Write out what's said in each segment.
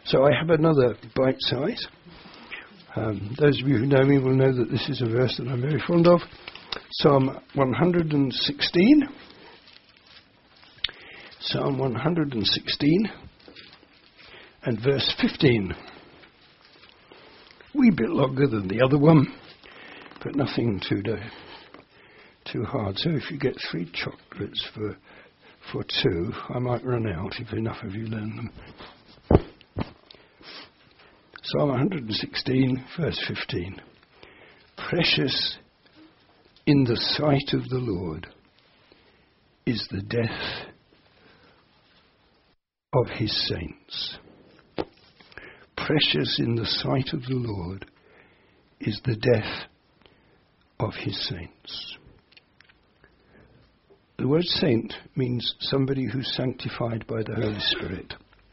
So I have another bite size. Those of you who know me will know that this is a verse that I'm very fond of. Psalm 116. Psalm 116 and verse 15. Wee bit longer than the other one, but nothing too hard. So if you get 3 chocolates for 2, I might run out if enough of you learn them. Psalm 116, verse 15. Precious in the sight of the Lord is the death of his saints. Precious in the sight of the Lord is the death of his saints. The word saint means somebody who's sanctified by the Holy Spirit.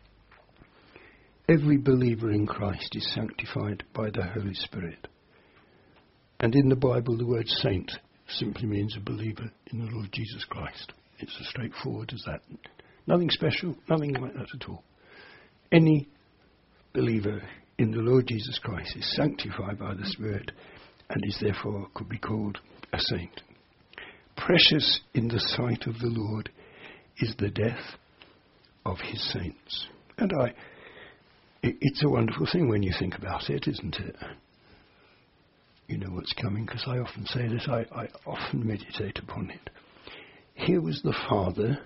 Every believer in Christ is sanctified by the Holy Spirit. And in the Bible, the word saint simply means a believer in the Lord Jesus Christ. It's as straightforward as that. Nothing special, nothing like that at all. Any believer in the Lord Jesus Christ is sanctified by the Spirit and is therefore could be called a saint. Precious in the sight of the Lord is the death of his saints. And it's a wonderful thing when you think about it, isn't it? You know what's coming, because I often say this, I often meditate upon it. Here was the Father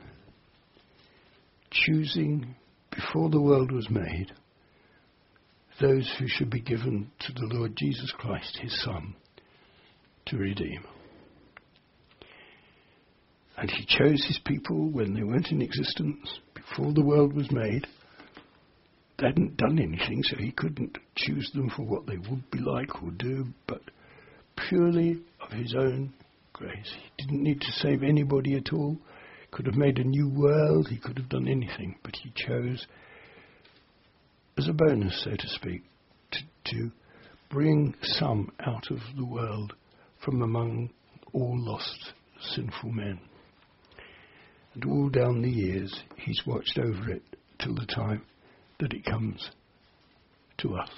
choosing, before the world was made, those who should be given to the Lord Jesus Christ, his Son, to redeem. And he chose his people when they weren't in existence, before the world was made. They hadn't done anything, so he couldn't choose them for what they would be like or do, but purely of his own grace. He didn't need to save anybody at all. Could have made a new world. He could have done anything, but he chose, as a bonus, so to speak, to bring some out of the world from among all lost, sinful men. And all down the years, he's watched over it till the time that it comes to us.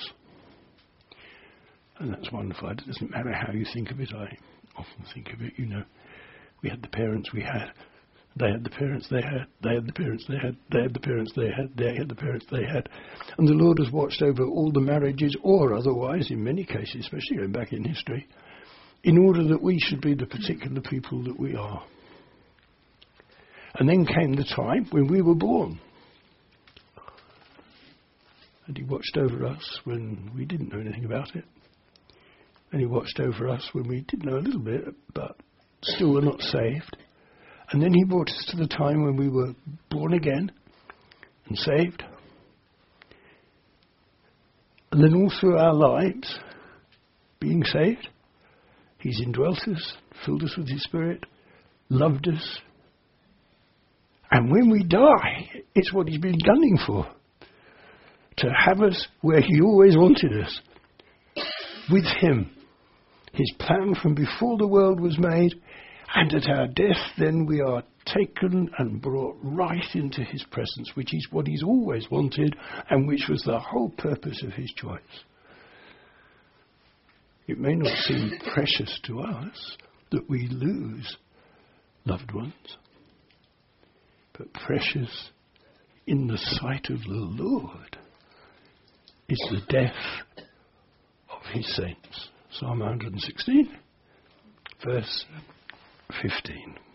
And that's wonderful. It doesn't matter how you think of it. I often think of it, we had the parents we had. They had the parents they had. They had the parents they had. They had the parents they had. They had the parents they had. And the Lord has watched over all the marriages, or otherwise, in many cases, especially going back in history, in order that we should be the particular people that we are. And then came the time when we were born. And he watched over us when we didn't know anything about it. And he watched over us when we did know a little bit, but still were not saved. And then he brought us to the time when we were born again and saved. And then all through our lives, being saved, he's indwelt us, filled us with his Spirit, loved us. And when we die, it's what he's been gunning for. To have us where he always wanted us, with him. His plan from before the world was made, and at our death then we are taken and brought right into his presence, which is what he's always wanted, and which was the whole purpose of his choice. It may not seem precious to us that we lose loved ones, but precious in the sight of the Lord is the death of his saints. Psalm 116, verse 15.